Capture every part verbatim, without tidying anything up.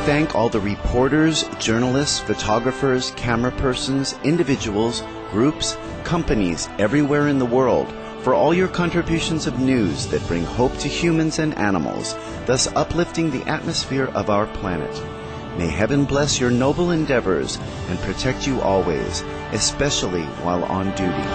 thank all the reporters, journalists, photographers, camera persons, individuals, groups, companies everywhere in the world for all your contributions of news that bring hope to humans and animals, thus uplifting the atmosphere of our planet. May heaven bless your noble endeavors and protect you always, especially while on duty.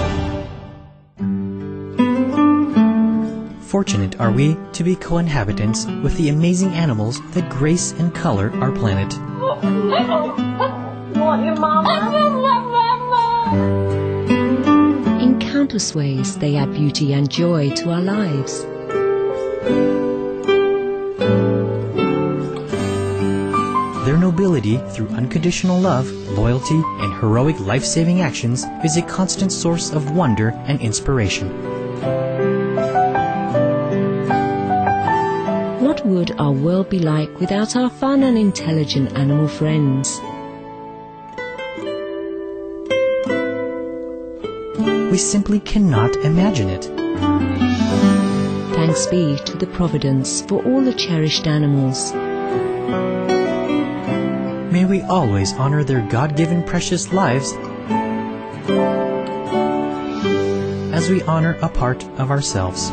Fortunate are we to be co-inhabitants with the amazing animals that grace and color our planet. Want your mama? In countless ways, they add beauty and joy to our lives. Their nobility through unconditional love, loyalty, and heroic life-saving actions is a constant source of wonder and inspiration. What would our world be like without our fun and intelligent animal friends? We simply cannot imagine it. Thanks be to the Providence for all the cherished animals. May we always honor their God-given precious lives as we honor a part of ourselves.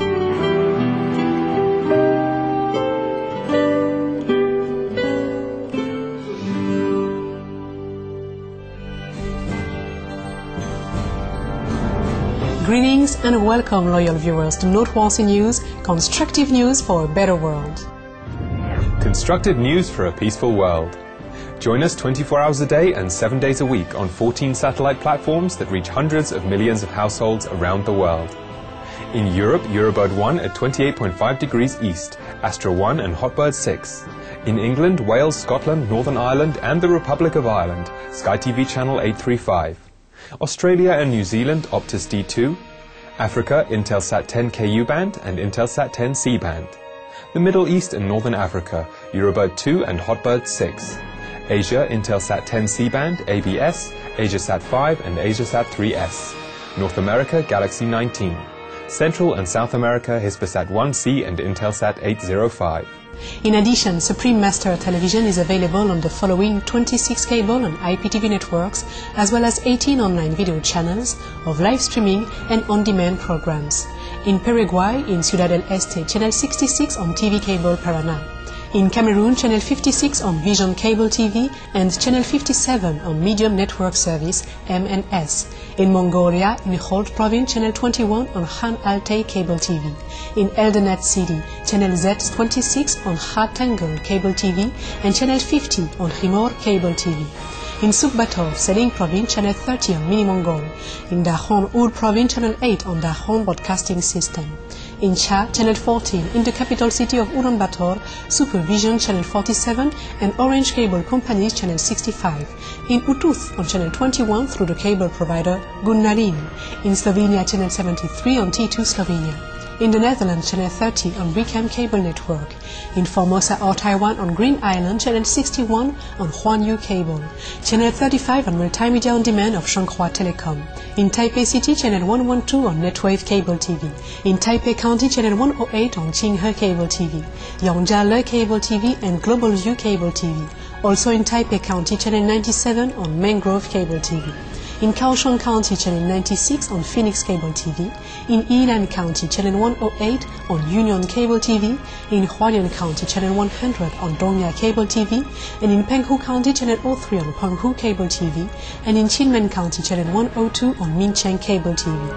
Greetings and welcome, loyal viewers, to Noteworthy News, constructive news for a better world. Constructive news for a peaceful world. Join us twenty-four hours a day and seven days a week on fourteen satellite platforms that reach hundreds of millions of households around the world. In Europe, Eurobird one at twenty-eight point five degrees east, Astra one and Hotbird six. In England, Wales, Scotland, Northern Ireland and the Republic of Ireland, Sky T V channel eight thirty-five. Australia and New Zealand, Optus D two. Africa, Intelsat ten K U band and Intelsat ten C band. The Middle East and Northern Africa, Eurobird two and Hotbird six. Asia, Intelsat ten C band, A B S, AsiaSat five and AsiaSat three S. North America, Galaxy nineteen. Central and South America, Hispasat one C and Intelsat eight oh five. In addition, Supreme Master Television is available on the following twenty-six cable and I P T V networks, as well as eighteen online video channels of live streaming and on-demand programs. In Paraguay, in Ciudad del Este, channel sixty-six on T V Cable Paraná. In Cameroon, channel fifty-six on Vision Cable T V and channel fifty-seven on Medium Network Service M N S. In Mongolia, in Holt Province, channel twenty-one on Han Altay Cable T V. In Eldonet City, channel Z twenty-six on Ha Tangle Cable T V and channel fifty on Rimor Cable T V. In Sukbator, Seling Province, channel thirty on Mini Mongol. In Dahon Ur Province, channel eight on Dahon Broadcasting System. In Cha, channel fourteen, in the capital city of Ulaanbaatar, Supervision, channel forty-seven, and Orange Cable Company's channel sixty-five. In Utrecht, on channel twenty-one through the cable provider Gunnarin. In Slovenia, channel seventy-three on T two Slovenia. In the Netherlands, channel thirty on Bricam Cable Network. In Formosa or Taiwan on Green Island, channel sixty-one on Huanyu Cable. Channel thirty-five on Multimedia On Demand of Shanghua Telecom. In Taipei City, channel one twelve on Netwave Cable T V. In Taipei County, channel one oh eight on Qinghe Cable T V. Yongjiale Cable T V and Global View Cable T V. Also in Taipei County, channel ninety-seven on Mangrove Cable T V. In Kaohsiung County, channel ninety-six on Phoenix Cable T V. In Yilan County, channel one oh eight on Union Cable T V. In Hualien County, channel one hundred on Dongya Cable T V. And in Penghu County, channel oh three on Penghu Cable T V. And in Kinmen County, channel one oh two on Mincheng Cable T V.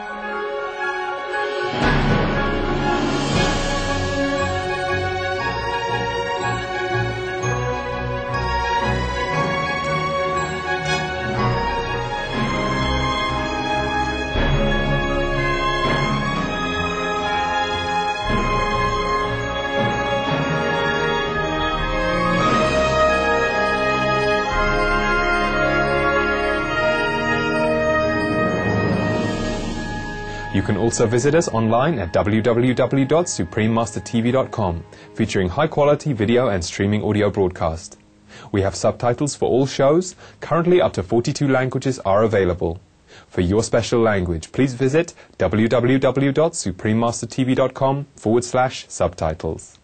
You can also visit us online at w w w dot supreme master t v dot com, featuring high-quality video and streaming audio broadcast. We have subtitles for all shows. Currently, up to forty-two languages are available. For your special language, please visit w w w dot supreme master t v dot com forward slash subtitles.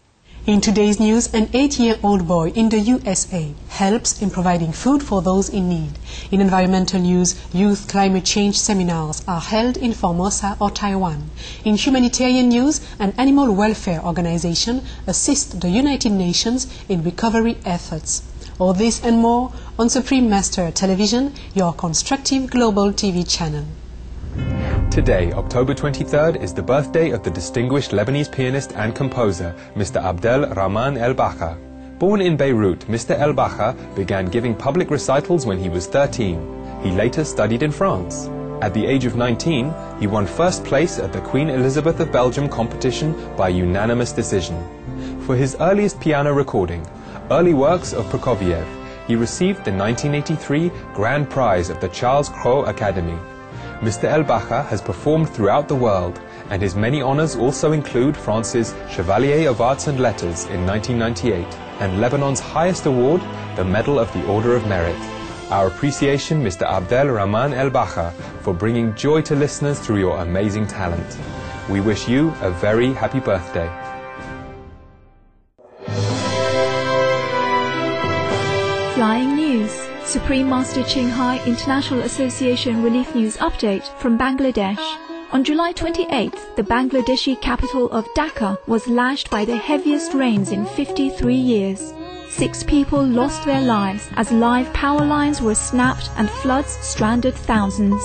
In today's news, an eight-year-old boy in the U S A helps in providing food for those in need. In environmental news, youth climate change seminars are held in Formosa or Taiwan. In humanitarian news, an animal welfare organization assists the United Nations in recovery efforts. All this and more on Supreme Master Television, your constructive global T V channel. Today, October twenty-third, is the birthday of the distinguished Lebanese pianist and composer, Mister Abdel Rahman El-Bacha. Born in Beirut, Mister El-Bacha began giving public recitals when he was thirteen. He later studied in France. At the age of nineteen, he won first place at the Queen Elizabeth of Belgium competition by unanimous decision. For his earliest piano recording, Early Works of Prokofiev, he received the nineteen eighty-three Grand Prize of the Charles Cros Academy. Mister El-Bacha has performed throughout the world, and his many honors also include France's Chevalier of Arts and Letters in nineteen ninety-eight and Lebanon's highest award, the Medal of the Order of Merit. Our appreciation, Mister Abdel Rahman El-Bacha, for bringing joy to listeners through your amazing talent. We wish you a very happy birthday. Flying News. Supreme Master Ching Hai International Association Relief News Update from Bangladesh. On July twenty-eighth, the Bangladeshi capital of Dhaka was lashed by the heaviest rains in fifty-three years. Six people lost their lives as live power lines were snapped and floods stranded thousands.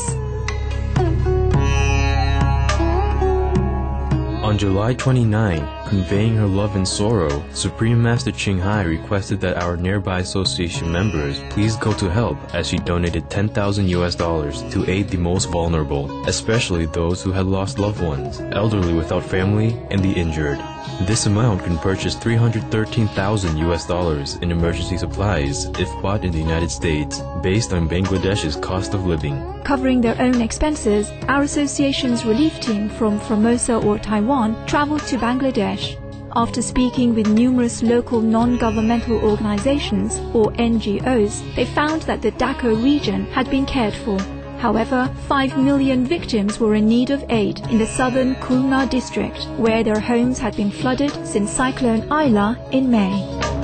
On July twenty-ninth, conveying her love and sorrow, Supreme Master Ching Hai requested that our nearby association members please go to help as she donated ten thousand U S dollars to aid the most vulnerable, especially those who had lost loved ones, elderly without family, and the injured. This amount can purchase three hundred thirteen thousand U S dollars in emergency supplies if bought in the United States, based on Bangladesh's cost of living. Covering their own expenses, our association's relief team from Formosa or Taiwan traveled to Bangladesh. After speaking with numerous local non-governmental organizations, or N G Os, they found that the Dhaka region had been cared for. However, five million victims were in need of aid in the southern Khulna district, where their homes had been flooded since Cyclone Aila in May.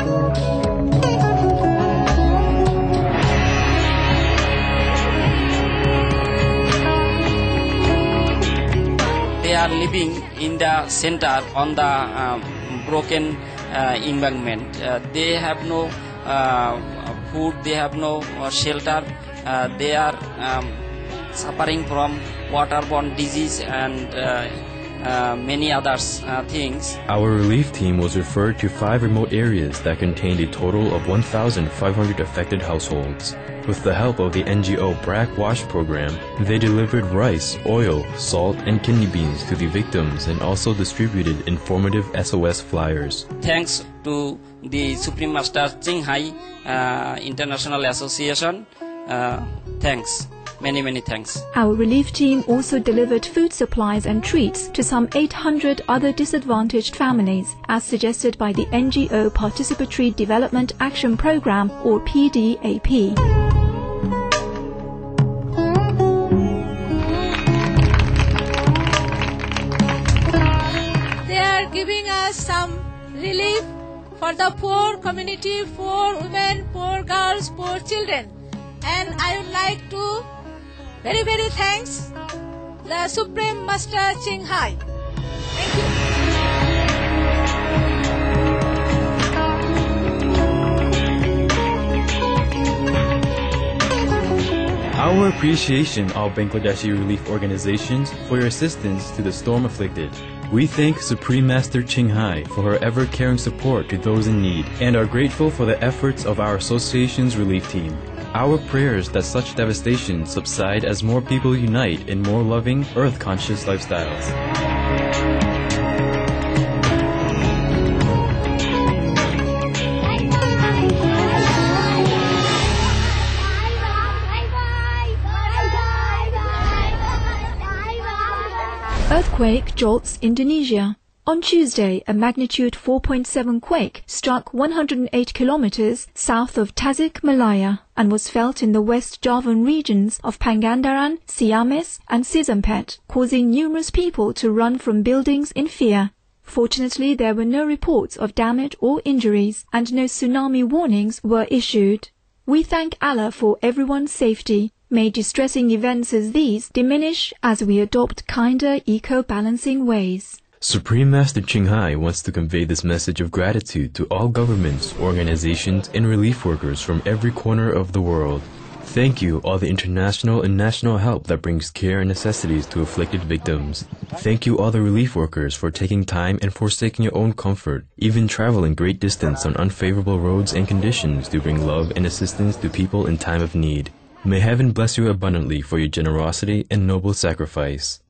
They are living in the center on the uh, broken uh, embankment. Uh, they have no uh, food, they have no uh, shelter. Uh, they are um, suffering from waterborne disease and uh, uh, many other uh, things. Our relief team was referred to five remote areas that contained a total of one thousand five hundred affected households. With the help of the N G O Brak Wash program, they delivered rice, oil, salt, and kidney beans to the victims and also distributed informative S O S flyers. Thanks to the Supreme Master Ching Hai uh, International Association. Uh, thanks. Many, many thanks. Our relief team also delivered food supplies and treats to some eight hundred other disadvantaged families, as suggested by the N G O Participatory Development Action Program, or P D A P. They are giving us some relief for the poor community, poor women, poor girls, poor children. And I would like to very, very thanks the Supreme Master Ching Hai. Thank you. Our appreciation of Bangladeshi relief organizations for your assistance to the storm-afflicted. We thank Supreme Master Ching Hai for her ever-caring support to those in need and are grateful for the efforts of our association's relief team. Our prayers that such devastation subside as more people unite in more loving, earth-conscious lifestyles. Earthquake jolts Indonesia. On Tuesday, a magnitude four point seven quake struck one hundred eight kilometers south of Tasik, Malaya, and was felt in the West Javan regions of Pangandaran, Siames, and Sisampet, causing numerous people to run from buildings in fear. Fortunately, there were no reports of damage or injuries, and no tsunami warnings were issued. We thank Allah for everyone's safety. May distressing events as these diminish as we adopt kinder, eco-balancing ways. Supreme Master Ching Hai wants to convey this message of gratitude to all governments, organizations, and relief workers from every corner of the world. Thank you, all the international and national help that brings care and necessities to afflicted victims. Thank you, all the relief workers, for taking time and forsaking your own comfort, even traveling great distance on unfavorable roads and conditions to bring love and assistance to people in time of need. May heaven bless you abundantly for your generosity and noble sacrifice.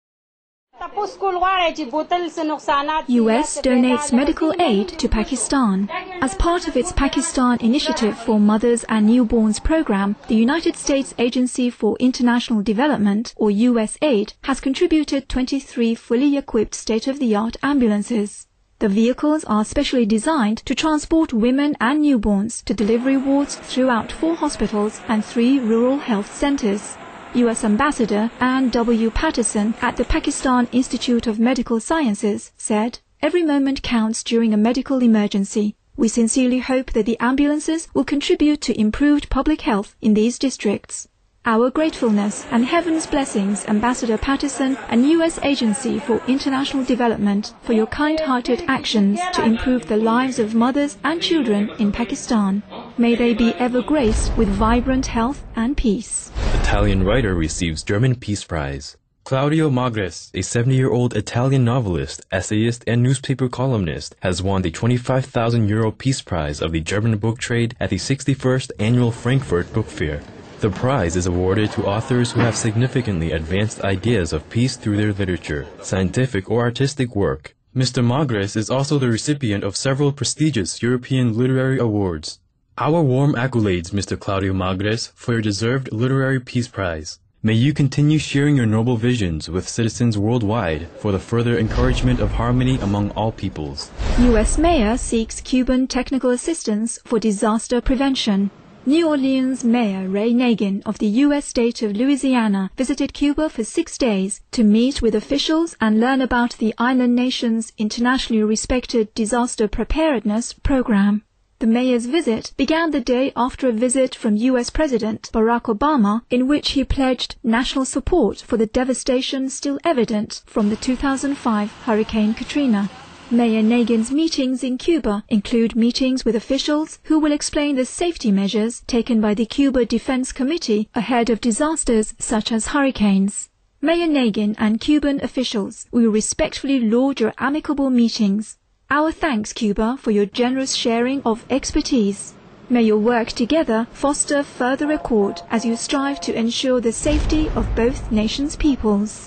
U S donates medical aid to Pakistan. As part of its Pakistan Initiative for Mothers and Newborns program, the United States Agency for International Development, or U S A I D, has contributed twenty-three fully equipped state-of-the-art ambulances. The vehicles are specially designed to transport women and newborns to delivery wards throughout four hospitals and three rural health centers. U S Ambassador Ann W. Patterson at the Pakistan Institute of Medical Sciences said, "Every moment counts during a medical emergency. We sincerely hope that the ambulances will contribute to improved public health in these districts. Our gratefulness and heaven's blessings, Ambassador Patterson and U S Agency for International Development, for your kind-hearted actions to improve the lives of mothers and children in Pakistan. May they be ever graced with vibrant health and peace." Italian writer receives German Peace Prize. Claudio Magris, a seventy-year-old Italian novelist, essayist, and newspaper columnist, has won the twenty-five thousand euro Peace Prize of the German book trade at the sixty-first Annual Frankfurt Book Fair. The prize is awarded to authors who have significantly advanced ideas of peace through their literature, scientific or artistic work. Mister Magris is also the recipient of several prestigious European literary awards. Our warm accolades, Mister Claudio Magris, for your deserved Literary Peace Prize. May you continue sharing your noble visions with citizens worldwide for the further encouragement of harmony among all peoples. U S Mayor seeks Cuban technical assistance for disaster prevention. New Orleans Mayor Ray Nagin of the U S state of Louisiana visited Cuba for six days to meet with officials and learn about the island nation's internationally respected disaster preparedness program. The mayor's visit began the day after a visit from U S President Barack Obama, in which he pledged national support for the devastation still evident from the two thousand five Hurricane Katrina. Mayor Nagin's meetings in Cuba include meetings with officials who will explain the safety measures taken by the Cuba Defense Committee ahead of disasters such as hurricanes. Mayor Nagin and Cuban officials will respectfully laud your amicable meetings. Our thanks, Cuba, for your generous sharing of expertise. May your work together foster further accord as you strive to ensure the safety of both nations' peoples.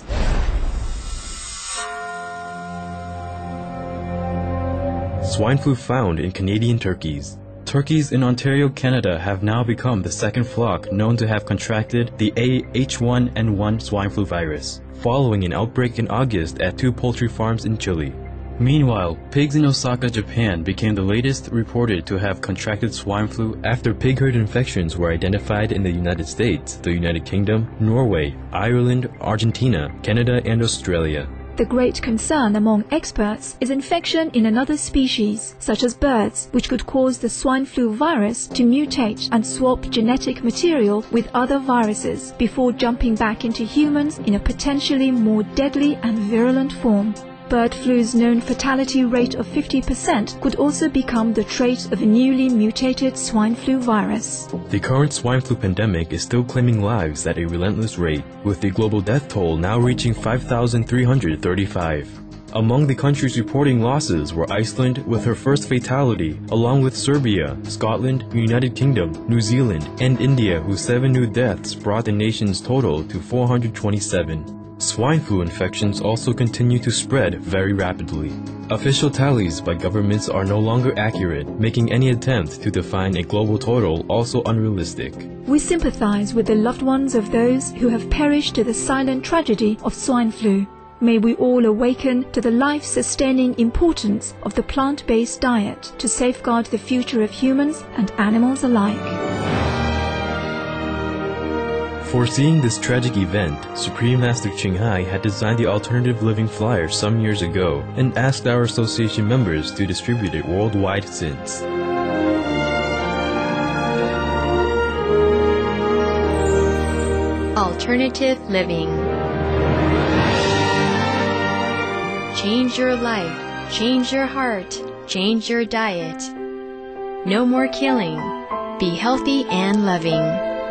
Swine flu found in Canadian turkeys. Turkeys in Ontario, Canada have now become the second flock known to have contracted the A H one N one swine flu virus, following an outbreak in August at two poultry farms in Chile. Meanwhile, pigs in Osaka, Japan became the latest reported to have contracted swine flu after pig herd infections were identified in the United States, the United Kingdom, Norway, Ireland, Argentina, Canada, and Australia. The great concern among experts is infection in another species, such as birds, which could cause the swine flu virus to mutate and swap genetic material with other viruses before jumping back into humans in a potentially more deadly and virulent form. Bird flu's known fatality rate of fifty percent could also become the trait of a newly mutated swine flu virus. The current swine flu pandemic is still claiming lives at a relentless rate, with the global death toll now reaching five thousand three hundred thirty-five. Among the countries reporting losses were Iceland with her first fatality, along with Serbia, Scotland, United Kingdom, New Zealand, and India, whose seven new deaths brought the nation's total to four hundred twenty-seven. Swine flu infections also continue to spread very rapidly. Official tallies by governments are no longer accurate, making any attempt to define a global total also unrealistic. We sympathize with the loved ones of those who have perished to the silent tragedy of swine flu. May we all awaken to the life-sustaining importance of the plant-based diet to safeguard the future of humans and animals alike. Foreseeing this tragic event, Supreme Master Ching Hai had designed the alternative living flyer some years ago and asked our association members to distribute it worldwide since. Alternative living. Change your life, change your heart, change your diet. No more killing. Be healthy and loving.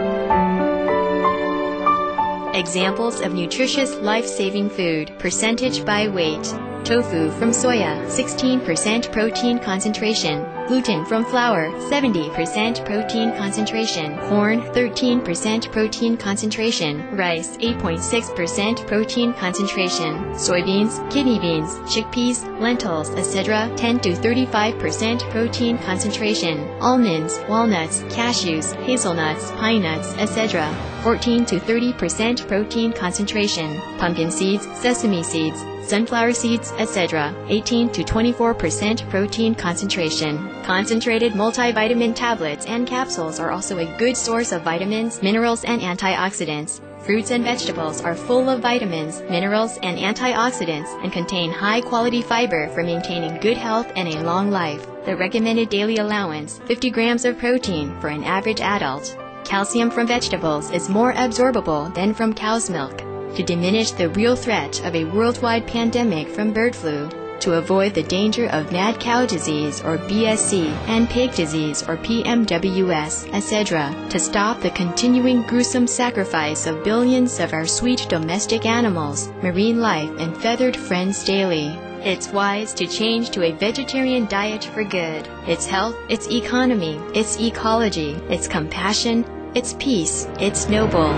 Examples of nutritious life-saving food, percentage by weight. Tofu from soya, sixteen percent protein concentration. Gluten from flour, seventy percent protein concentration. Corn, thirteen percent protein concentration. Rice, eight point six percent protein concentration. Soybeans, kidney beans, chickpeas, lentils, et cetera ten to thirty-five percent protein concentration. Almonds, walnuts, cashews, hazelnuts, pine nuts, et cetera fourteen to thirty percent protein concentration. Pumpkin seeds, sesame seeds, sunflower seeds, et cetera eighteen to twenty-four percent protein concentration. Concentrated multivitamin tablets and capsules are also a good source of vitamins, minerals, and antioxidants. Fruits and vegetables are full of vitamins, minerals, and antioxidants and contain high-quality fiber for maintaining good health and a long life. The recommended daily allowance, fifty grams of protein for an average adult. Calcium from vegetables is more absorbable than from cow's milk. To diminish the real threat of a worldwide pandemic from bird flu, to avoid the danger of mad cow disease or B S C and pig disease or P M W S, et cetera, to stop the continuing gruesome sacrifice of billions of our sweet domestic animals, marine life, and feathered friends daily. It's wise to change to a vegetarian diet for good. It's health, it's economy, it's ecology, it's compassion, it's peace, it's noble.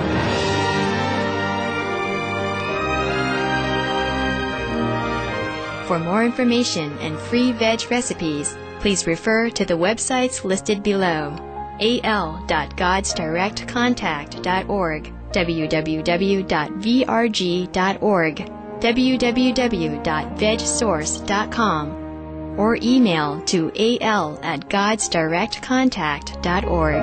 For more information and free veg recipes, please refer to the websites listed below. a l dot gods direct contact dot org, w w w dot v r g dot org, w w w dot veg source dot com, or email to a l at gods direct contact dot org.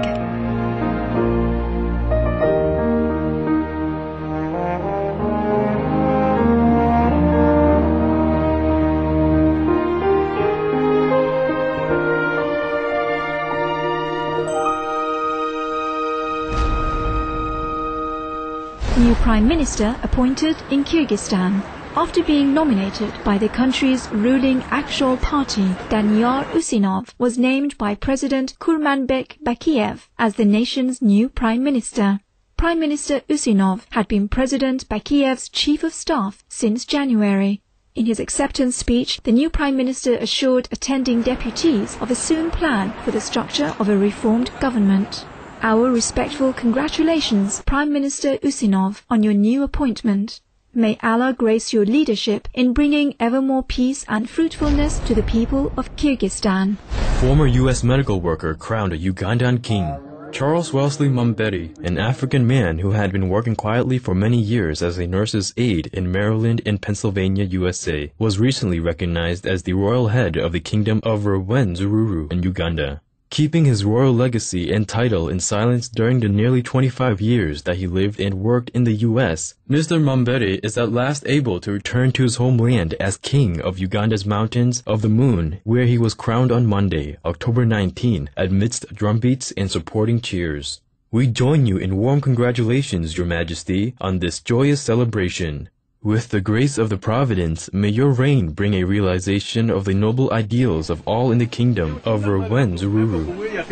New Prime Minister appointed in Kyrgyzstan. After being nominated by the country's ruling Akshol Party, Danyar Usinov was named by President Kurmanbek Bakiev as the nation's new Prime Minister. Prime Minister Usinov had been President Bakiev's Chief of Staff since January. In his acceptance speech, the new Prime Minister assured attending deputies of a soon plan for the structure of a reformed government. Our respectful congratulations, Prime Minister Usinov, on your new appointment. May Allah grace your leadership in bringing ever more peace and fruitfulness to the people of Kyrgyzstan. Former U S medical worker crowned a Ugandan king. Charles Wellesley Mumbere, an African man who had been working quietly for many years as a nurse's aide in Maryland and Pennsylvania, U S A, was recently recognized as the royal head of the Kingdom of Rwenzururu in Uganda. Keeping his royal legacy and title in silence during the nearly twenty-five years that he lived and worked in the U S, Mister Mumbere is at last able to return to his homeland as King of Uganda's Mountains of the Moon, where he was crowned on Monday, October nineteenth, amidst drumbeats and supporting cheers. We join you in warm congratulations, Your Majesty, on this joyous celebration. With the grace of the Providence, may your reign bring a realization of the noble ideals of all in the kingdom of Rwenzururu.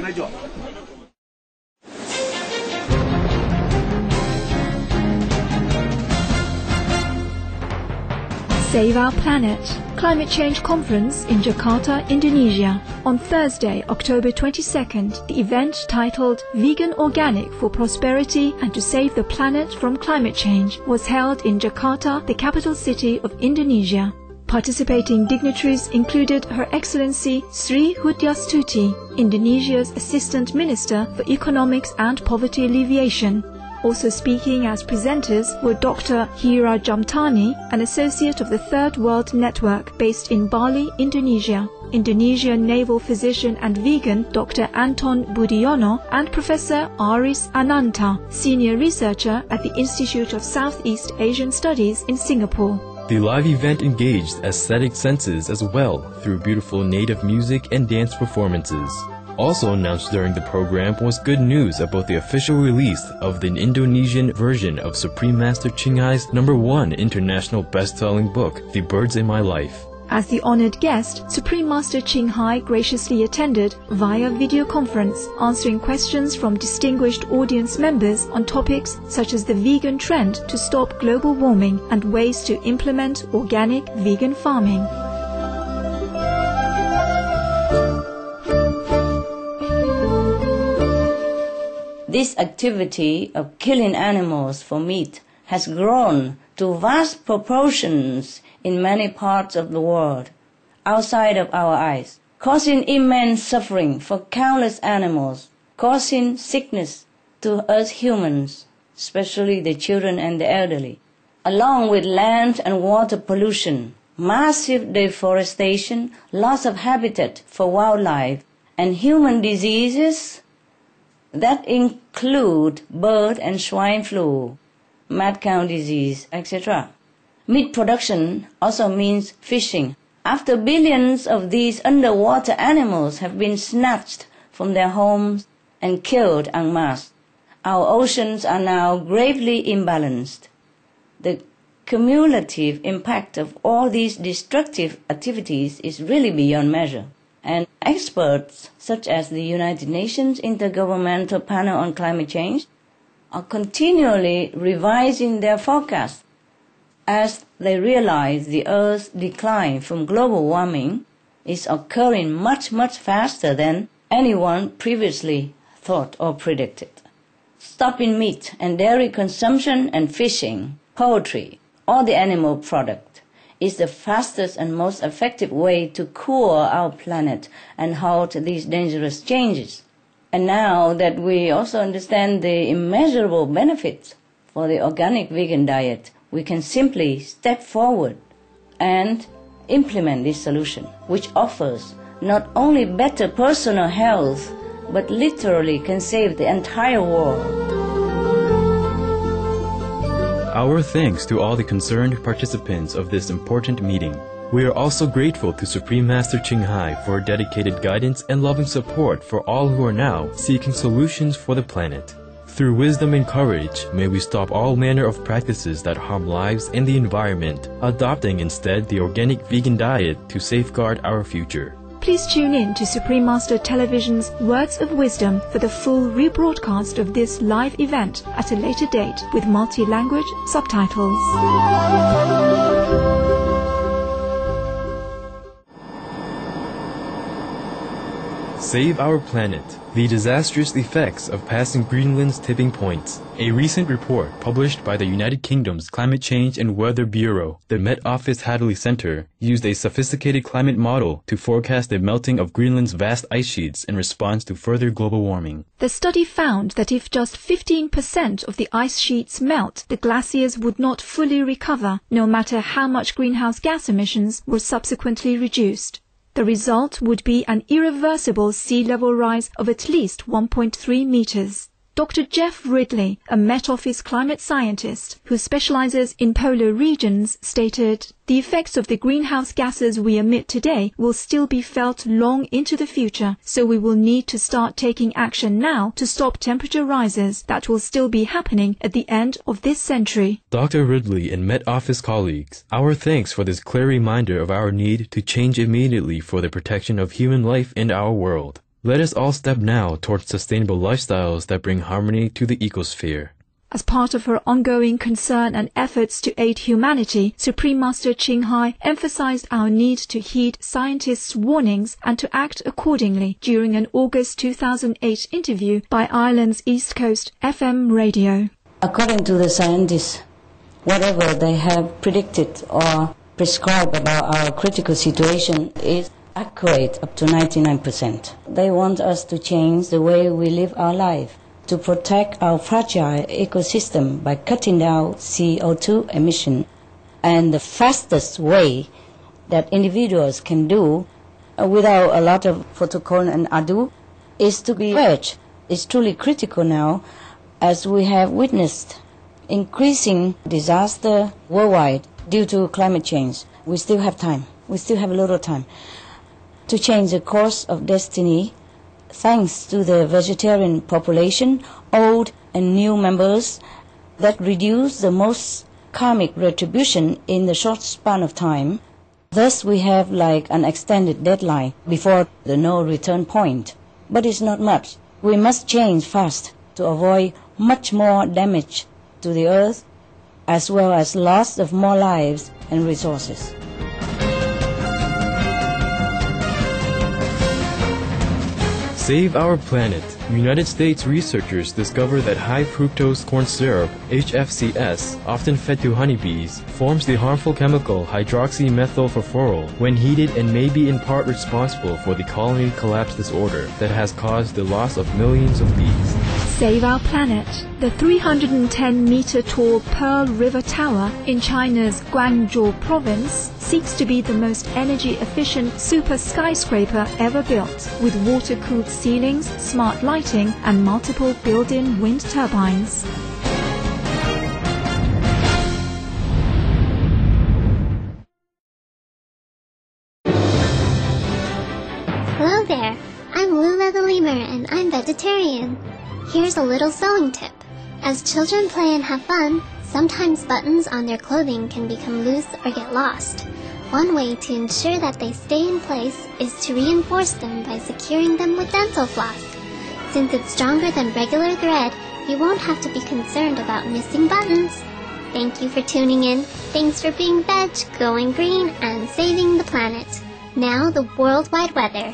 Save Our Planet Climate Change Conference in Jakarta, Indonesia. On Thursday, October twenty-second, the event titled Vegan Organic for Prosperity and to Save the Planet from Climate Change was held in Jakarta, the capital city of Indonesia. Participating dignitaries included Her Excellency Sri Hudyastuti, Indonesia's Assistant Minister for Economics and Poverty Alleviation, Also speaking as presenters were Doctor Hira Jamtani, an associate of the Third World Network based in Bali, Indonesia, Indonesian naval physician and vegan Doctor Anton Budiono, and Professor Aris Ananta, senior researcher at the Institute of Southeast Asian Studies in Singapore. The live event engaged aesthetic senses as well through beautiful native music and dance performances. Also announced during the program was good news about the official release of the Indonesian version of Supreme Master Ching Hai's number one international best-selling book, The Birds in My Life. As the honored guest, Supreme Master Ching Hai graciously attended via video conference, answering questions from distinguished audience members on topics such as the vegan trend to stop global warming and ways to implement organic vegan farming. This activity of killing animals for meat has grown to vast proportions in many parts of the world, outside of our eyes, causing immense suffering for countless animals, causing sickness to us humans, especially the children and the elderly, along with land and water pollution, massive deforestation, loss of habitat for wildlife, and human diseases that include bird and swine flu, mad cow disease, et cetera. Meat production also means fishing. After billions of these underwater animals have been snatched from their homes and killed en masse, our oceans are now gravely imbalanced. The cumulative impact of all these destructive activities is really beyond measure, and experts such as the United Nations Intergovernmental Panel on Climate Change are continually revising their forecasts as they realize the Earth's decline from global warming is occurring much, much faster than anyone previously thought or predicted. Stopping meat and dairy consumption and fishing, poultry, or the animal product is the fastest and most effective way to cool our planet and halt these dangerous changes. And now that we also understand the immeasurable benefits for the organic vegan diet, we can simply step forward and implement this solution, which offers not only better personal health, but literally can save the entire world. Our thanks to all the concerned participants of this important meeting. We are also grateful to Supreme Master Ching Hai for her dedicated guidance and loving support for all who are now seeking solutions for the planet. Through wisdom and courage, may we stop all manner of practices that harm lives and the environment, adopting instead the organic vegan diet to safeguard our future. Please tune in to Supreme Master Television's Words of Wisdom for the full rebroadcast of this live event at a later date with multi-language subtitles. Save Our Planet, The Disastrous Effects of Passing Greenland's Tipping Point. A recent report published by the United Kingdom's Climate Change and Weather Bureau, the Met Office Hadley Center, used a sophisticated climate model to forecast the melting of Greenland's vast ice sheets in response to further global warming. The study found that if just fifteen percent of the ice sheets melt, the glaciers would not fully recover, no matter how much greenhouse gas emissions were subsequently reduced. The result would be an irreversible sea level rise of at least one point three meters. Doctor Jeff Ridley, a Met Office climate scientist who specializes in polar regions, stated, "The effects of the greenhouse gases we emit today will still be felt long into the future, so we will need to start taking action now to stop temperature rises that will still be happening at the end of this century." Doctor Ridley and Met Office colleagues, our thanks for this clear reminder of our need to change immediately for the protection of human life and our world. Let us all step now towards sustainable lifestyles that bring harmony to the ecosphere. As part of her ongoing concern and efforts to aid humanity, Supreme Master Ching Hai emphasized our need to heed scientists' warnings and to act accordingly during an August two thousand eight interview by Ireland's East Coast F M radio. According to the scientists, whatever they have predicted or prescribed about our critical situation is accurate up to ninety-nine percent. They want us to change the way we live our life, to protect our fragile ecosystem by cutting down C O two emission. And the fastest way that individuals can do uh, without a lot of protocol and ado is to be aware. It's truly critical now, as we have witnessed increasing disaster worldwide due to climate change. We still have time. We still have a little time to change the course of destiny, thanks to the vegetarian population, old and new members, that reduce the most karmic retribution in the short span of time. Thus we have like an extended deadline before the no return point. But it's not much. We must change fast to avoid much more damage to the earth, as well as loss of more lives and resources. Save our planet. United States researchers discover that high fructose corn syrup, H F C S, often fed to honeybees, forms the harmful chemical hydroxymethylfurfural when heated, and may be in part responsible for the colony collapse disorder that has caused the loss of millions of bees. Save our planet. The three hundred ten meter tall Pearl River Tower in China's Guangzhou province seeks to be the most energy efficient super skyscraper ever built, with water-cooled ceilings, smart lighting, and multiple built-in wind turbines. Hello there, I'm Lula the Lemur and I'm vegetarian. Here's a little sewing tip. As children play and have fun, sometimes buttons on their clothing can become loose or get lost. One way to ensure that they stay in place is to reinforce them by securing them with dental floss. Since it's stronger than regular thread, you won't have to be concerned about missing buttons. Thank you for tuning in. Thanks for being veg, going green, and saving the planet. Now the worldwide weather.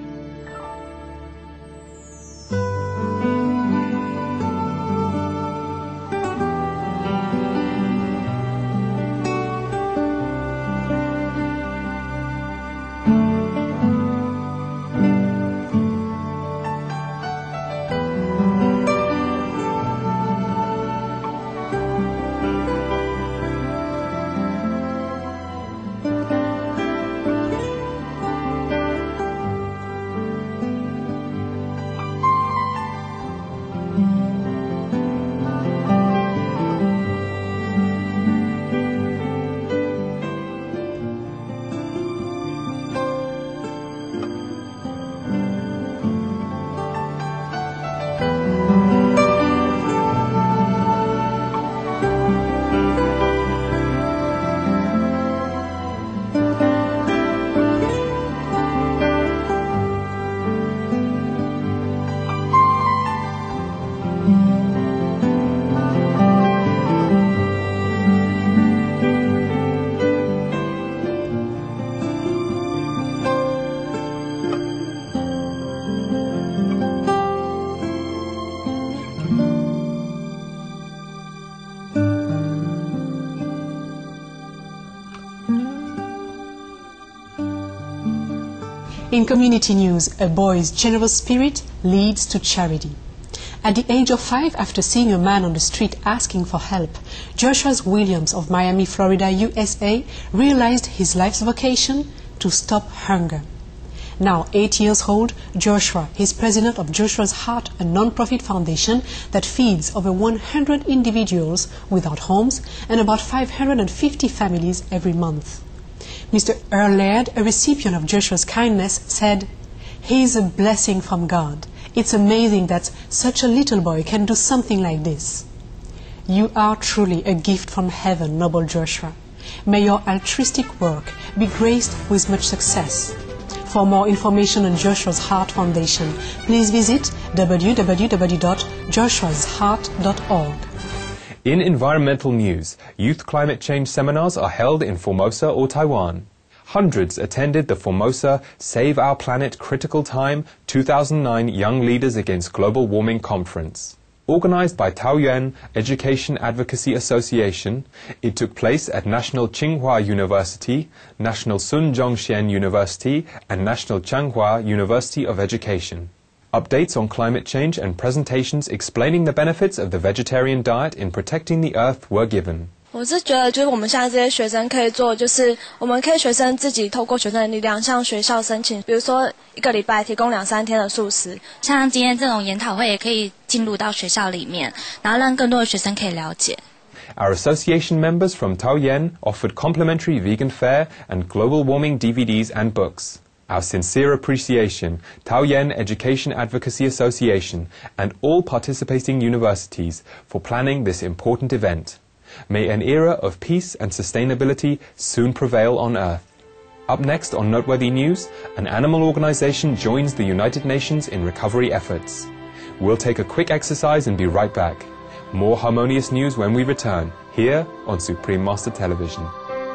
In community news, a boy's generous spirit leads to charity. At the age of five, after seeing a man on the street asking for help, Joshua Williams of Miami, Florida, U S A, realized his life's vocation: to stop hunger. Now eight years old, Joshua is president of Joshua's Heart, a non-profit foundation that feeds over one hundred individuals without homes and about five hundred fifty families every month. Mister Earl Laird, a recipient of Joshua's kindness, said, "He is a blessing from God. It's amazing that such a little boy can do something like this." You are truly a gift from heaven, noble Joshua. May your altruistic work be graced with much success. For more information on Joshua's Heart Foundation, please visit w w w dot joshua's heart dot org. In environmental news, youth climate change seminars are held in Formosa or Taiwan. Hundreds attended the Formosa Save Our Planet Critical Time two thousand nine Young Leaders Against Global Warming Conference. Organized by Taoyuan Education Advocacy Association, it took place at National Tsinghua University, National Sun Zhongshan University, and National Changhua University of Education. updates on climate change and presentations explaining the benefits of the vegetarian diet in protecting the earth were given. 我是觉得就是我们现在这些学生可以做，就是我们可以学生自己透过学生的力量向学校申请，比如说一个礼拜提供两三天的素食。 像今天这种研讨会也可以进入到学校里面，然后让更多的学生可以了解。 Our association members from Taoyuan offered complimentary vegan fare and global warming D V Ds and books. Our sincere appreciation, Taoyuan Education Advocacy Association and all participating universities for planning this important event. May an era of peace and sustainability soon prevail on Earth. Up next on Noteworthy News, an animal organization joins the United Nations in recovery efforts. We'll take a quick exercise and be right back. More harmonious news when we return, here on Supreme Master Television.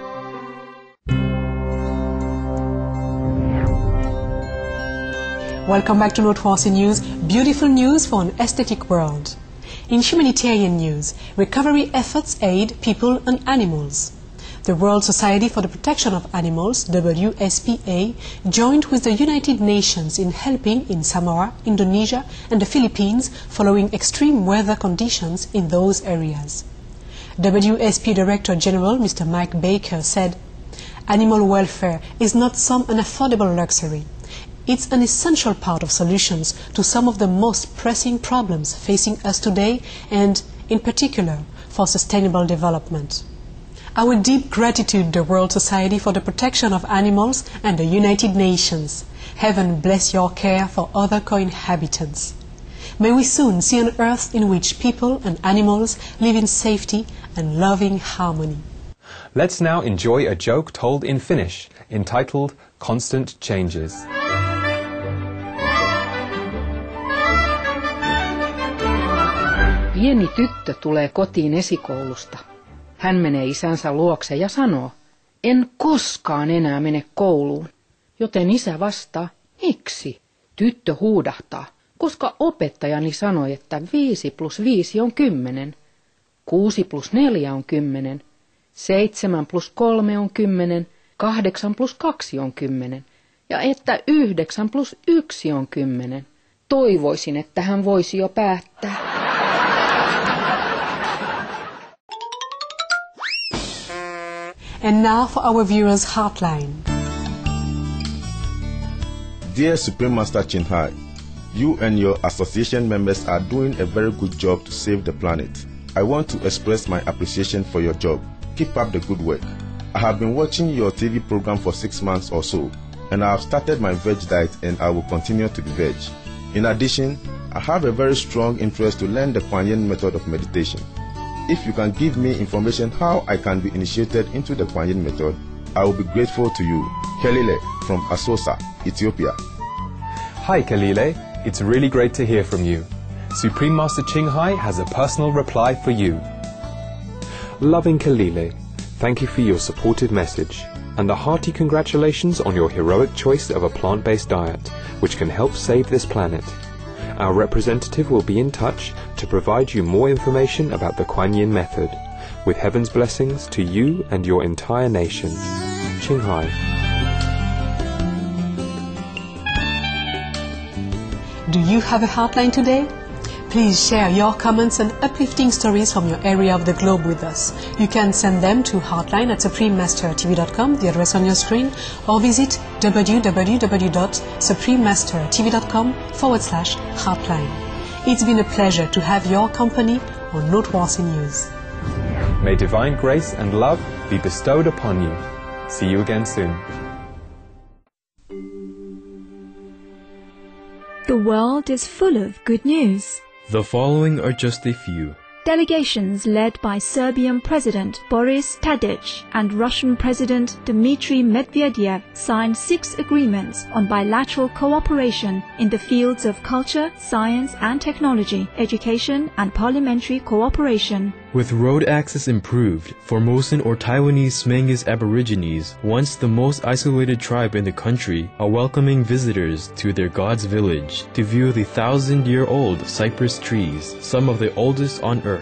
Welcome back to Noteworthy News, beautiful news for an aesthetic world. In humanitarian news, recovery efforts aid people and animals. The World Society for the Protection of Animals, W S P A, joined with the United Nations in helping in Samoa, Indonesia and the Philippines following extreme weather conditions in those areas. W S P Director General Mister Mike Baker said, "Animal welfare is not some unaffordable luxury. It's an essential part of solutions to some of the most pressing problems facing us today and, in particular, for sustainable development." Our deep gratitude to the World Society for the Protection of Animals and the United Nations. Heaven bless your care for other co-inhabitants. May we soon see an earth in which people and animals live in safety and loving harmony. Let's now enjoy a joke told in Finnish, entitled Constant Changes. Pieni tyttö tulee kotiin esikoulusta. Hän menee isänsä luokse ja sanoo, "En koskaan enää mene kouluun." Joten isä vastaa, "Miksi?" Tyttö huudahtaa, "Koska opettajani sanoi, että viisi plus viisi on kymmenen, kuusi plus neljä on kymmenen, seitsemän plus kolme on kymmenen, kahdeksan plus kaksi on kymmenen, ja että yhdeksän plus yksi on kymmenen. Toivoisin, että hän voisi jo päättää." And now for our viewers' Heartline. Dear Supreme Master Chin Hai, you and your association members are doing a very good job to save the planet. I want to express my appreciation for your job. Keep up the good work. I have been watching your T V program for six months or so, and I have started my veg diet and I will continue to be veg. In addition, I have a very strong interest to learn the Kuan Yin method of meditation. If you can give me information how I can be initiated into the Kuan Yin method, I will be grateful to you. Kelile from Asosa, Ethiopia. Hi Kelile, it's really great to hear from you. Supreme Master Ching Hai has a personal reply for you. Loving Kelile, thank you for your supportive message and the hearty congratulations on your heroic choice of a plant-based diet, which can help save this planet. Our representative will be in touch to provide you more information about the Kuan Yin method, with heaven's blessings to you and your entire nation. Ching Hai. Do you have a Heartline today? Please share your comments and uplifting stories from your area of the globe with us. You can send them to Heartline at supreme master t v dot com, the address on your screen, or visit w w w dot supreme master t v dot com forward slash Heartline. It's been a pleasure to have your company on Noteworthy News. May divine grace and love be bestowed upon you. See you again soon. The world is full of good news. The following are just a few. Delegations led by Serbian President Boris Tadic and Russian President Dmitry Medvedev signed six agreements on bilateral cooperation in the fields of culture, science and technology, education and parliamentary cooperation. With road access improved, Formosan or Taiwanese Smengus Aborigines, once the most isolated tribe in the country, are welcoming visitors to their God's village to view the thousand-year-old cypress trees, some of the oldest on earth.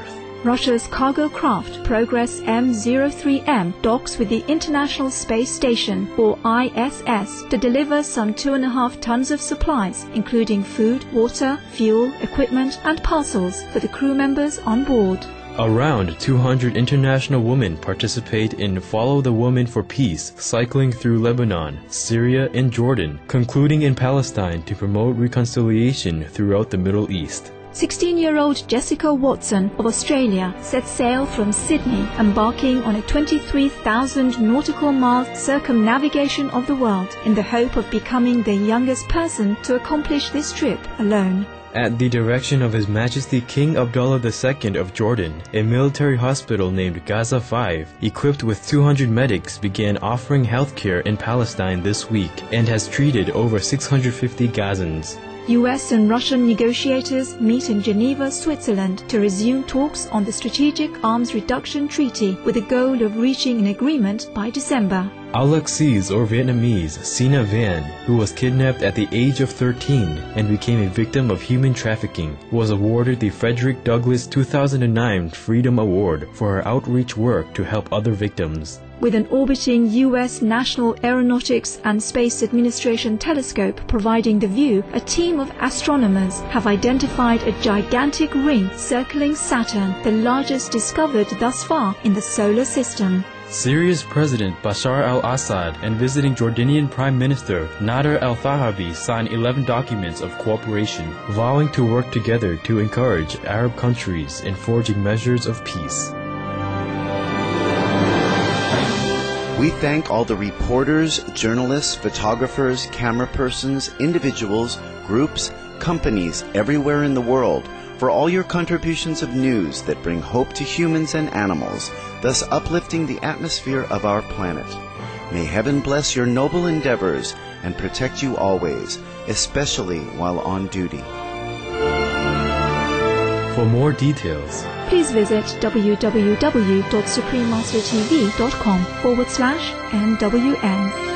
Russia's cargo craft Progress M zero three M docks with the International Space Station, or I S S, to deliver some two and a half tons of supplies, including food, water, fuel, equipment, and parcels for the crew members on board. Around two hundred international women participate in Follow the Woman for Peace, cycling through Lebanon, Syria, and Jordan, concluding in Palestine to promote reconciliation throughout the Middle East. sixteen-year-old Jessica Watson of Australia set sail from Sydney, embarking on a twenty-three thousand nautical mile circumnavigation of the world in the hope of becoming the youngest person to accomplish this trip alone. At the direction of His Majesty King Abdullah the Second of Jordan, a military hospital named Gaza five, equipped with two hundred medics, began offering healthcare in Palestine this week and has treated over six hundred fifty Gazans. U S and Russian negotiators meet in Geneva, Switzerland to resume talks on the Strategic Arms Reduction Treaty with the goal of reaching an agreement by December. Alexis, or Vietnamese, Sina Van, who was kidnapped at the age of thirteen and became a victim of human trafficking, was awarded the Frederick Douglass two thousand nine Freedom Award for her outreach work to help other victims. With an orbiting U S National Aeronautics and Space Administration telescope providing the view, a team of astronomers have identified a gigantic ring circling Saturn, the largest discovered thus far in the solar system. Syria's President Bashar al-Assad and visiting Jordanian Prime Minister Nader al-Thahabi signed eleven documents of cooperation, vowing to work together to encourage Arab countries in forging measures of peace. We thank all the reporters, journalists, photographers, camera persons, individuals, groups, companies everywhere in the world for all your contributions of news that bring hope to humans and animals, thus uplifting the atmosphere of our planet. May heaven bless your noble endeavors and protect you always, especially while on duty. For more details, please visit www.suprememastertv.com forward slash NWN.